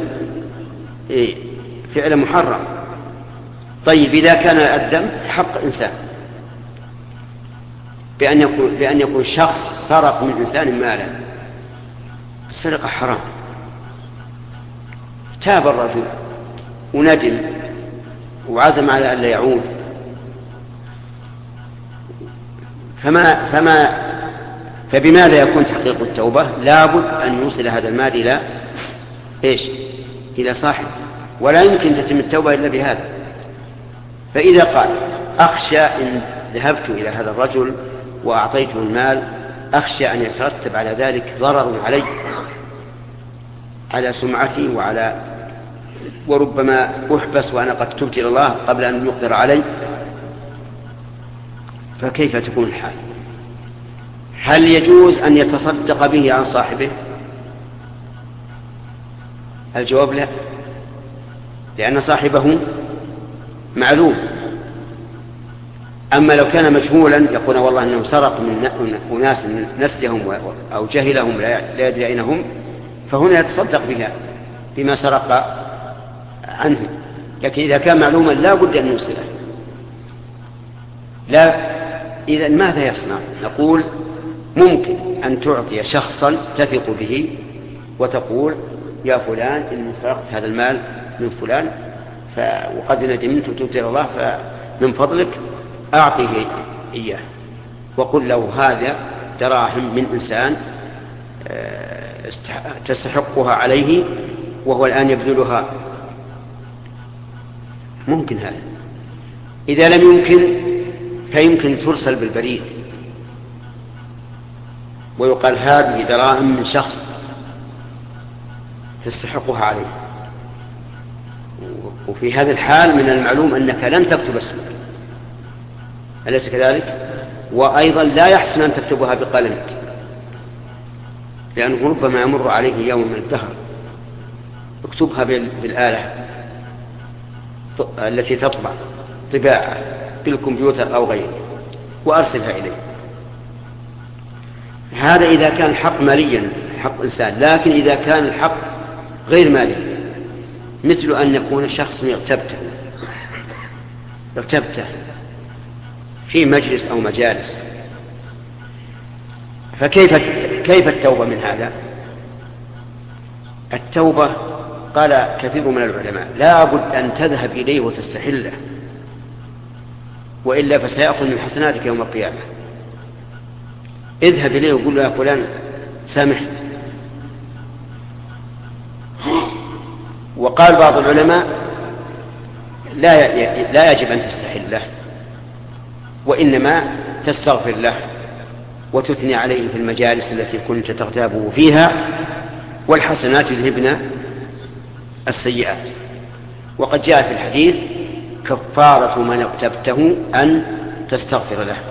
فعل محرم. طيب إذا كان الذنب حق إنسان بأن يكون, بأن يكون شخص سرق من إنسان مالا، السرقة حرام، تاب الرجل وندم وعزم على أن لا يعود، فما فما فبماذا يكون تحقيق التوبة؟ لابد أن يوصل هذا المال إلى إيش؟ إلى صاحب، ولا يمكن تتم التوبة إلا بهذا. فإذا قال أخشى إن ذهبت إلى هذا الرجل وأعطيته المال أخشى أن يترتب على ذلك ضرر علي، على سمعتي وعلى وربما أحبس وأنا قد تبت إلى الله قبل أن يقدر علي، فكيف تكون الحال؟ هل يجوز أن يتصدق به عن صاحبه؟ الجواب لا، لأن صاحبه معلوم. أما لو كان مجهولا يقول والله أنه سرق من أناس نسيهم أو جهلهم لا يدري أين هم، فهنا يتصدق بها بما سرق عنه. لكن إذا كان معلوما لا بد أن يوصله. لا، إذا ماذا يصنع؟ نقول ممكن أن تعطي شخصا تثق به وتقول يا فلان إن سرقت هذا المال من فلان ف... وقد ندمت وتبت إلى الله فمن فضلك أعطيه إياه، وقل له هذا دراهم من إنسان تستحقها عليه وهو الآن يبذلها. ممكن هذا. إذا لم يمكن فيمكن ترسل بالبريد ويقال هذه دراهم من شخص تستحقها عليه، وفي هذا الحال من المعلوم أنك لن تكتب اسمك أليس كذلك؟ وأيضا لا يحسن أن تكتبها بقلمك، لأنه ربما يمر عليه يوم من الدهر. اكتبها بالآلة التي تطبع طباعة بالكمبيوتر أو غيره وأرسلها إليه. هذا إذا كان الحق ماليا حق إنسان. لكن إذا كان الحق غير مالي، مثل أن يكون شخص يغتبته يغتبته في مجلس أو مجالس، فكيف كيف التوبة من هذا؟ التوبة قال كثير من العلماء لا بد أن تذهب إليه وتستحله، وإلا فسيأخذ من حسناتك يوم القيامة. اذهب إليه وقل له يا فلان سامحني. وقال بعض العلماء لا لا يجب أن تستحله، وإنما تستغفر له وتثني عليه في المجالس التي كنت تغتابه فيها، والحسنات يذهبن السيئات. وقد جاء في الحديث كفارة من اغتبته أن تستغفر له.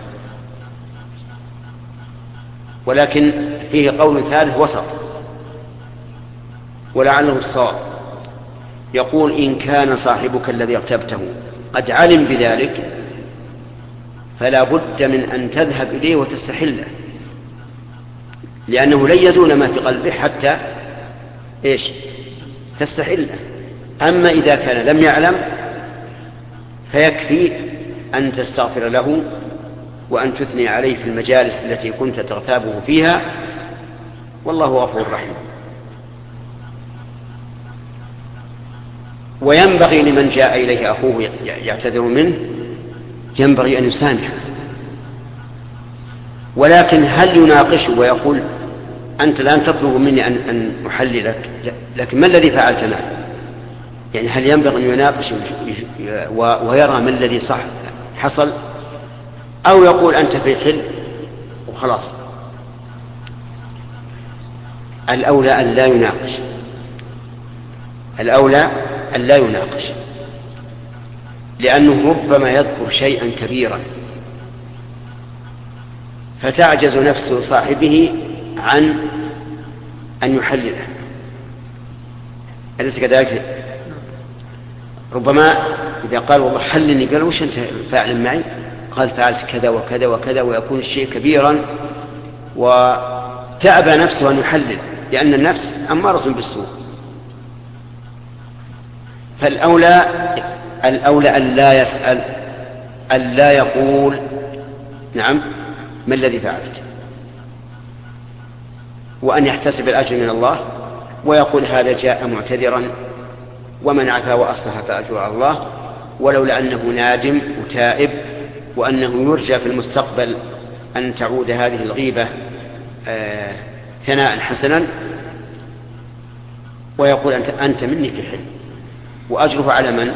ولكن فيه قول ثالث وسط ولعله الصواب، يقول إن كان صاحبك الذي اغتبته قد علم بذلك فلا بد من أن تذهب إليه وتستحله، لأنه لن يزول ما في قلبه حتى إيش تستحله. أما إذا كان لم يعلم فيكفي أن تستغفر له وأن تثني عليه في المجالس التي كنت تغتابه فيها، والله غفور رحيم. وينبغي لمن جاء إليه أخوه يعتذر منه ينبغي أن يسامحه، ولكن هل يناقشه ويقول أنت الآن تطلب مني أن, أن أحللك، لكن ما الذي فعلت معه؟ يعني هل ينبغي أن يناقش ويرى ما الذي صح حصل، أو يقول أنت في حل وخلاص؟ الأولى أن لا يناقش، الأولى أن لا يناقش، لأنه ربما يذكر شيئا كبيرا فتعجز نفس صاحبه عن أن يحلله. أليس كذلك؟ ربما إذا قال والله حلني، قال وش أنت فاعل معي؟ قال فعلت كذا وكذا وكذا، ويكون الشيء كبيرا وتأبى نفسه أن يحلل، لأن النفس أمارة بالسوء. فالأولى الأولى أن لا يسأل، أن لا يقول نعم ما الذي فعلت، وأن يحتسب الأجر من الله ويقول هذا جاء معتذرا ومن عفا وأصلح فأجر على الله، ولولا أنه نادم وتائب وأنه يرجى في المستقبل أن تعود هذه الغيبة آه ثناء حسنا، ويقول أنت, أنت مني في حلم، وأجره على من؟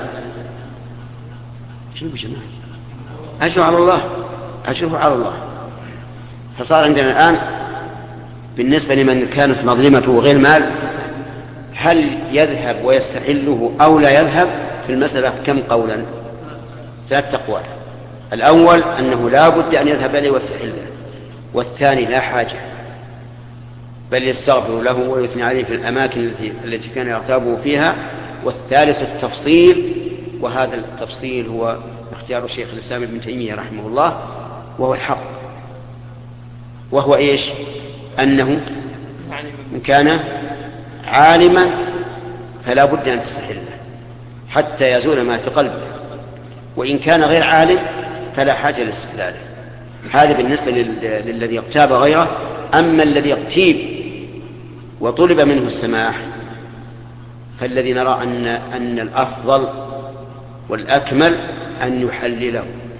شنو بجماعة؟ أجره على الله، أجره على الله. فصار عندنا الآن بالنسبة لمن كانت مظلمته غير مال، هل يذهب ويستحله أو لا يذهب؟ في المسألة كم قولا؟ ثلاث أقوال. الأول أنه لا بد أن يذهب إليه ويستحله، والثاني لا حاجة بل يستغفر له ويثني عليه في الأماكن التي, التي كان يغتابه فيها، والثالث التفصيل، وهذا التفصيل هو اختيار الشيخ الإسلام ابن تيمية رحمه الله، وهو الحق، وهو إيش؟ أنه إن كان عالما فلا بد أن تستحله حتى يزول ما في قلبه، وإن كان غير عالم فلا حاجة لاستحلاله. هذا بالنسبة للذي اغتاب غيره. أما الذي اغتيب وطلب منه السماح فالذي نرى أن, أن الأفضل والأكمل أن يحلله،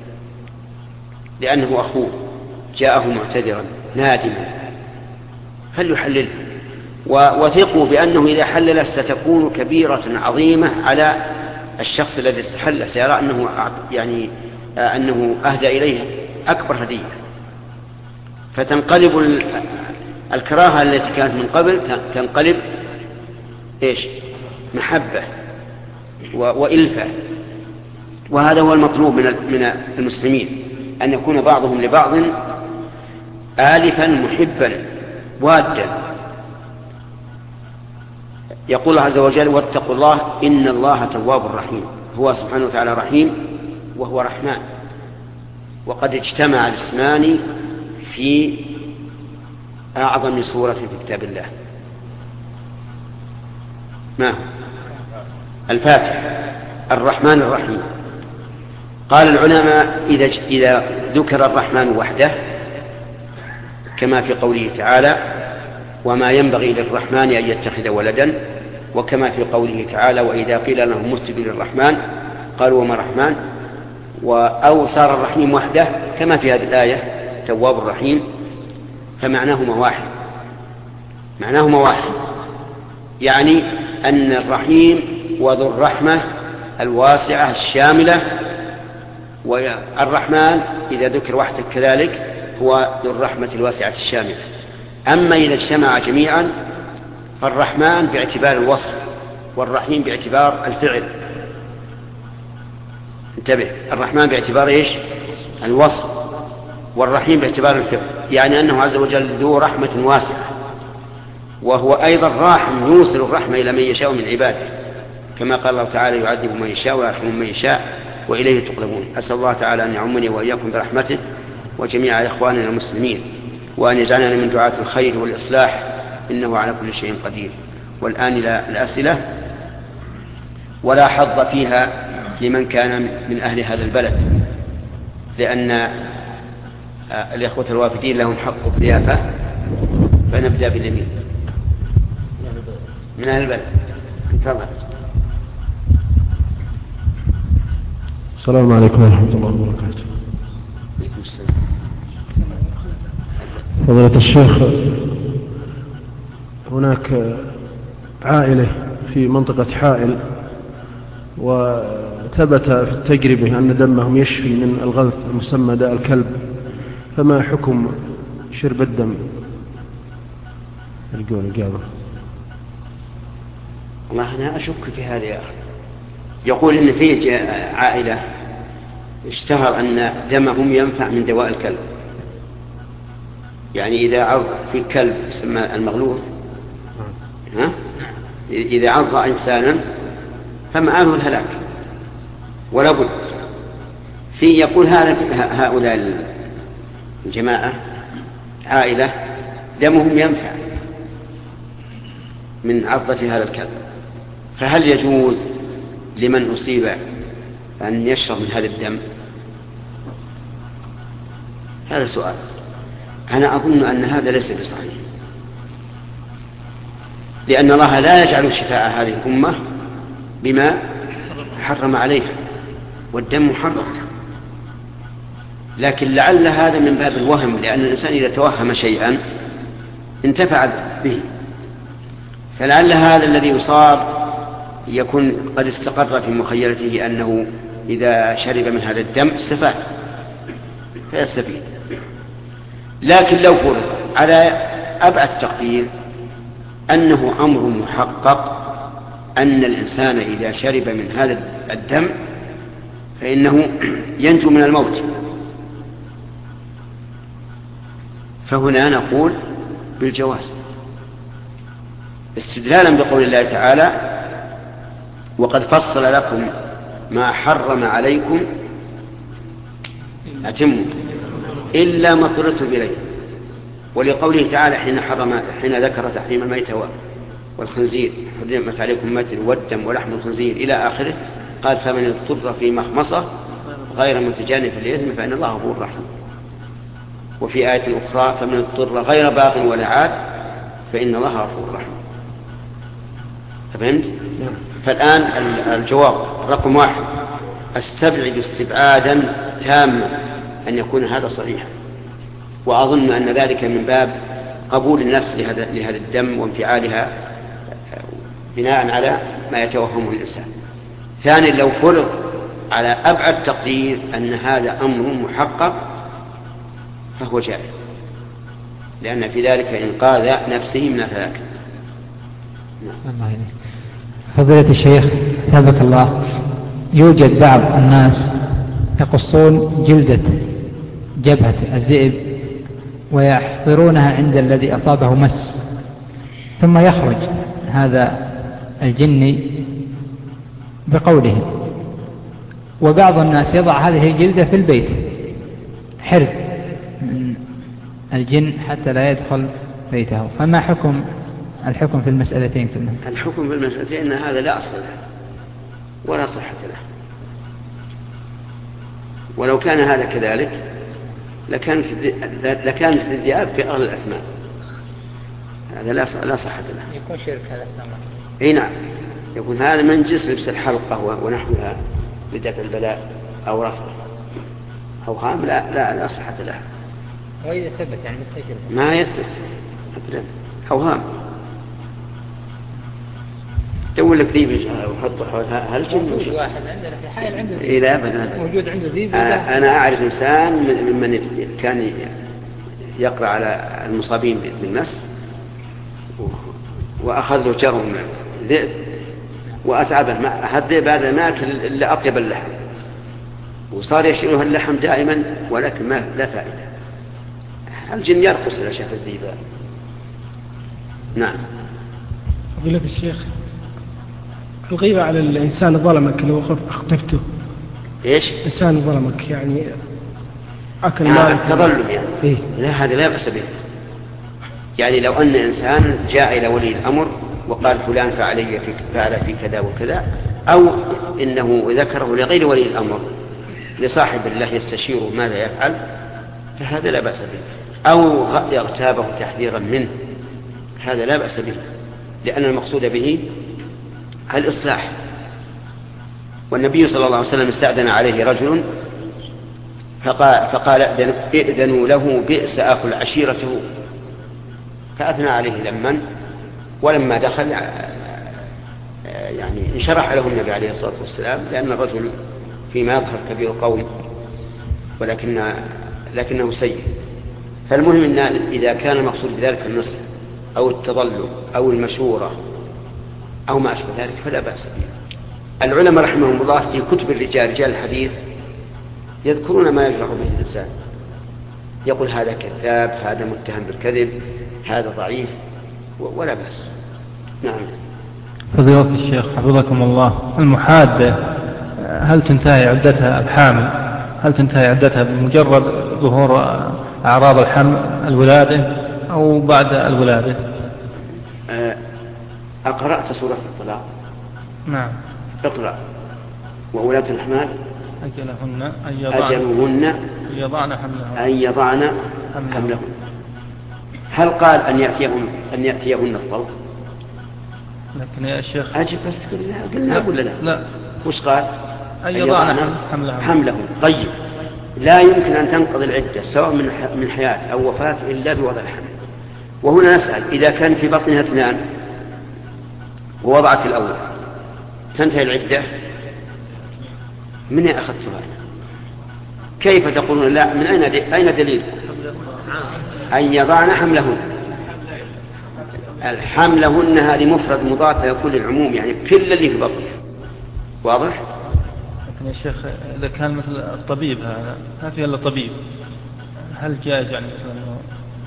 لأنه أخوه جاءه معتذرا نادما فليحلله، وثقوا بأنه إذا حلل ستكون كبيرة عظيمة على الشخص الذي استحل، سيرى أنه يعني أنه أهدى إليه أكبر هدية، فتنقلب الكراهة التي كانت من قبل تنقلب إيش؟ محبة وإلفة. وهذا هو المطلوب من المسلمين، أن يكون بعضهم لبعض آلفا محبا وادا. يقول الله عز وجل واتقوا الله إن الله تواب رحيم. هو سبحانه وتعالى رحيم وهو رحمن، وقد اجتمع الاسمان في أعظم سورة في كتاب الله. ما الفاتحة الرحمن الرحيم. قال العلماء إذا إذا ذكر الرحمن وحده كما في قوله تعالى وما ينبغي للرحمن أن يتخذ ولدا، وكما في قوله تعالى وإذا قيل لهم اسجدوا للرحمن قالوا وما الرحمن، أو صار الرحيم وحده كما في هذه الآية تواب الرحيم، فمعناهما واحد. معناهما واحد يعني أن الرحيم وذو الرحمة الواسعة الشاملة، والرحمن إذا ذكر وحده كذلك هو ذو الرحمة الواسعة الشاملة. أما إذا اجتمع جميعا فالرحمن باعتبار الوصف والرحيم باعتبار الفعل. انتبه، الرحمن باعتبار إيش؟ الوصف، والرحيم باعتبار الفعل، يعني أنه عز وجل ذو رحمة واسعة، وهو أيضا راحم يوصل الرحمة إلى من يشاء من عباده، كما قال الله تعالى يعذب من يشاء ويرحم من يشاء وإليه تقلبون. أسأل الله تعالى أن يعمني وإياكم برحمته وجميع إخواننا المسلمين، وأن يجعلنا من دعاة الخير والإصلاح، إنه على كل شيء قدير. والآن إلى الأسئلة، ولا حظ فيها لمن كان من أهل هذا البلد، لأن الإخوة الوافدين لهم حق الضيافة. فنبدأ باليمين من أهل البلد. تفضل. السلام عليكم ورحمة الله وبركاته. عليكم السلام. فضيلة الشيخ، هناك عائلة في منطقة حائل، وثبت في التجربة أن دمهم يشفي من الغث المسمى داء الكلب، فما حكم شرب الدم؟ القول الجابة. والله أنا أشك في هذا يا أخي. يقول إن في عائلة اشتهر أن دمهم ينفع من دواء الكلب، يعني إذا عض في الكلب يسمى المغلوث، ها؟ إذا عض إنسانا فمآله الهلاك ولا بد. في يقول هؤلاء الجماعة عائلة دمهم ينفع من عضة هذا الكلب، فهل يجوز لمن أصيب أن يشرب من هذا الدم؟ هذا سؤال. أنا أظن أن هذا ليس بصحيح، لأن الله لا يجعل شفاء هذه الأمة بما حرم عليها، والدم محرم. لكن لعل هذا من باب الوهم، لأن الإنسان إذا توهم شيئا انتفع به، فلعل هذا الذي يصاب يكون قد استقر في مخيلته أنه إذا شرب من هذا الدم استفاد فيستفيد. لكن لو فرض على أبعد تقدير أنه أمر محقق أن الإنسان إذا شرب من هذا الدم فإنه ينجو من الموت، فهنا نقول بالجواز، استدلالا بقول الله تعالى وقد فصل لكم ما حرم عليكم أتموا إلا ما اضطررتم إليه، ولقوله تعالى حين حرم حين ذكر تحريم الميت والخنزير حرمت عليكم الميت والدم ولحم الخنزير إلى آخره، قال فمن اضطر في مخمصة غير متجانف للإثم فإن الله غفور رحيم. وفي آية أخرى فمن اضطر غير باغ ولا عاد فإن الله غفور رحيم. فهمت؟ فالآن الجواب رقم واحد، استبعد استبعادا تاما أن يكون هذا صحيحا، وأظن أن ذلك من باب قبول النفس لهذا, لهذا الدم وانفعالها بناء على ما يتوهمه الإنسان. ثانيا لو فرض على أبعد تقدير أن هذا أمر محقق فهو جائز، لأن في ذلك إنقاذ نفسه من الهلاك. الله إليك. فضيلة الشيخ ثابت الله، يوجد بعض الناس يقصون جلدة جبهة الذئب ويحضرونها عند الذي أصابه مس، ثم يخرج هذا الجني بقولهم. وبعض الناس يضع هذه الجلدة في البيت حرز من الجن حتى لا يدخل بيته، فما حكم الحكم في المسألتين كلها؟ الحكم في المسألتين أن هذا لا أصل له ولا صحة له، ولو كان هذا كذلك لكانت لكانت الذئاب في أغلى الأثمان، هذا لا صحة له. يكون شرك هذا الثمر. اي نعم، يكون هذا من جنس لبس الحلقة ونحوها بدفع البلاء أو رفع أو خام، لا لا لا صحة له. وإذا ثبت يعني بالتجربة ما يثبت أبدا، أوهام. يقول لك ذيب وحط حولها هل موجود واحد عندنا في حائل عنده ذيب. إيه لا أبدا، موجود عنده ذيب. أنا أعرف إنسان ممن كان يقرأ على المصابين بالمس وأخذ له جرم ذئب وأتعبه، ما أحد ذئب هذا ما أكل إلا أطيب اللحم، وصار يشيله اللحم دائما ولكن ما لا فائدة. الجن يرقص إذا شاف الذئب. نعم. فضيلة الشيخ، الغيبة على الإنسان ظلمك لو أخطفته. إيش؟ إنسان ظلمك يعني أكل يعني مالك. تظلم يعني. إيه؟ لا، هذا لا بأس به. يعني لو أن إنسان جاء إلى ولي الأمر وقال فلان فعل في فعل في كذا وكذا، أو إنه ذكره لغير ولي الأمر لصاحب الله يستشيره ماذا يفعل، فهذا لا بأس به. أو اغتابه تحذيرا منه، هذا لا بأس به، لأن المقصود به الإصلاح. والنبي صلى الله عليه وسلم استأذن عليه رجل فقال, فقال ائذنوا له بئس أخو عشيرته، فأثنى عليه لما، ولما دخل يعني انشرح له النبي عليه الصلاة والسلام، لأن الرجل فيما يظهر كبير قوي ولكن لكنه سيء. فالمهم أن إذا كان المقصود بذلك النصح أو التظلم أو المشورة أو ما أشبه ذلك فلا بأس به. العلماء رحمهم الله في كتب الرجال رجال الحديث يذكرون ما يجرح به الإنسان، يقول هذا كذاب، هذا متهم بالكذب، هذا ضعيف، ولا بأس. نعم. فضيلة الشيخ حفظكم الله، المحادة هل تنتهي عدتها الحامل هل تنتهي عدتها بمجرد ظهور أعراض الحمل الولادة أو بعد الولادة؟ أقرأت سورة الطلاق؟ نعم. اقرأ. وأولاة الأحمال أجلهن أجلهن أن يضعن حملهن أن يضعن حملهن. هل قال أن يأتيهن أن يأتيهن الطلق؟ لكن يا شيخ أجب بس قلنا قلنا ولا لا؟ لا. وش قال؟ أن يضعن حملهن. حملهن. طيب، لا يمكن أن تنقضي العدة سواء من من حياة أو وفاة إلا بوضع الحمل. وهنا نسأل، إذا كان في بطنها اثنان ووضعت الأول تنتهي العدة؟ من أخذتها؟ كيف تقولون لا؟ من أين أين دليل؟ أن يضعن حملهن. الحملهن هذه مفرد مضاف يكون للعموم، يعني كل اللي في بطنها. واضح؟ لكن يا شيخ إذا كان مثل الطبيب هذا ما فيه إلا طبيب، هل جائز يعني مثلا أنه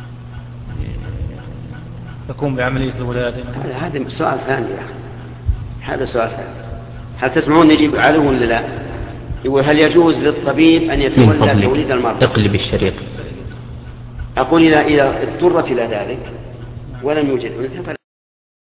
يقوم بعملية الولادة؟ هذا سؤال ثاني يا أخي، هذا سؤال ثاني. هل تسمعون نجيب عليه ولا لا؟ يقول هل يجوز للطبيب أن يتولى توليد المرض؟ اقلب الشريط. أقول إذا إذا اضطرت إلى ذلك ولم يوجد أنثى